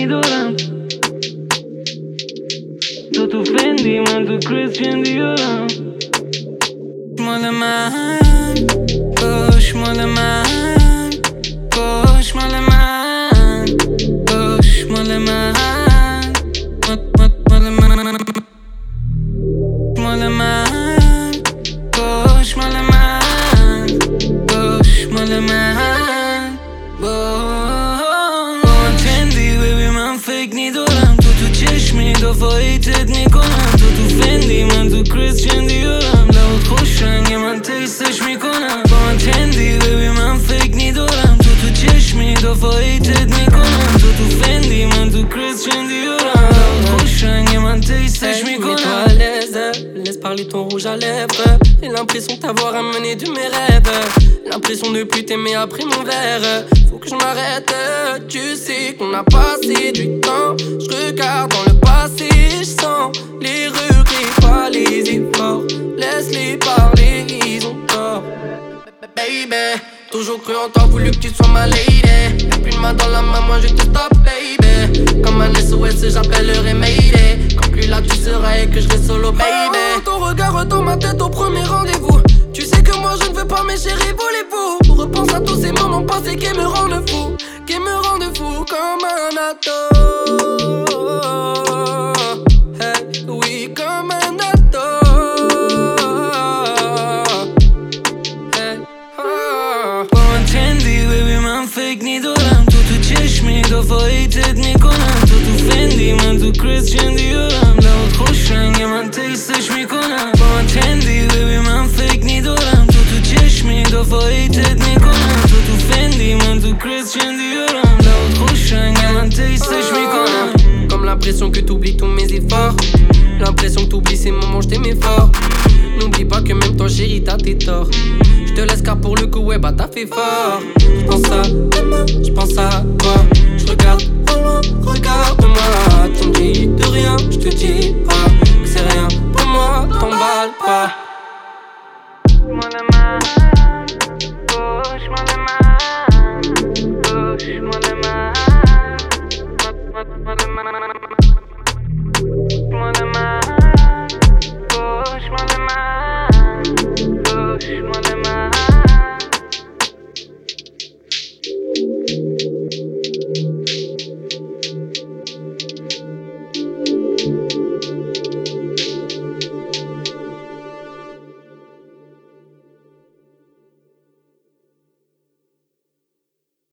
دارم. تو فندی من تو کریستین دیارم. مال من باش، مال من باش، مال من باش، مال من مال من مال من باش، مال من باش، مال من باش. فندی ببی من فکر ندارم، تو چشمی دفاعیتت میکنم. تو فندی من تو کریستین دیارم. لبات خوش رنگه من تیستش میکنم. با من تندی ببی من فکر ندارم، تو چشمی دفاعیتت میکنم. تو فندی من تو کریستین دیارم. لبات خوش رنگه من تیستش میکنم. Laisse parler ton rouge à lèvres. J'ai l'impression de t'avoir amené de mes rêves. L'impression de plus t'aimer après mon verre. Faut que je m'arrête. Tu sais qu'on a passé du temps. Je regarde dans le passé, je sens les regrets, pas les efforts. Laisse-les parler, ils ont tort. Baby, toujours cru en toi, voulu que tu sois ma lady. Y'a plus de main dans la main, moi je te stop, baby. Comme un SOS, j'appellerai Mayday. Quand plus là tu seras et que je serai solo, baby. Ton regard dans ma tête au premier rendez-vous. Tu sais que moi je ne veux pas, mes chéris, voulez-vous? Repense à tous ces moments passés qui me rendent fou, qui me rendent fou comme un ado. Hey, oui, comme un ado. Hey, با من تندی ببی من فکر ندارم. تو چشمی دفاعیتت میکنم. تو فندی من تو کریستین دیارم. لبات خوش رنگه من تیستش میکنم. با من تندی ببی من فکر ندارم. تو چشمی دفاعیتت میکنم. تو فندی من تو کریستین دیارم. لبات خوش رنگه من تیستش میکنم. Comme l'impression que t'oublies tous mes efforts. L'impression que t'oublies ces moments je t'aimais fort. N'oublie pas que même toi chérie t'as tes torts. J'te laisse car pour le coup ouais bah t'as fait fort. J'pense à demain, j'pense à toi. J'regarde au loin, regarde-moi. Tu me dis de rien,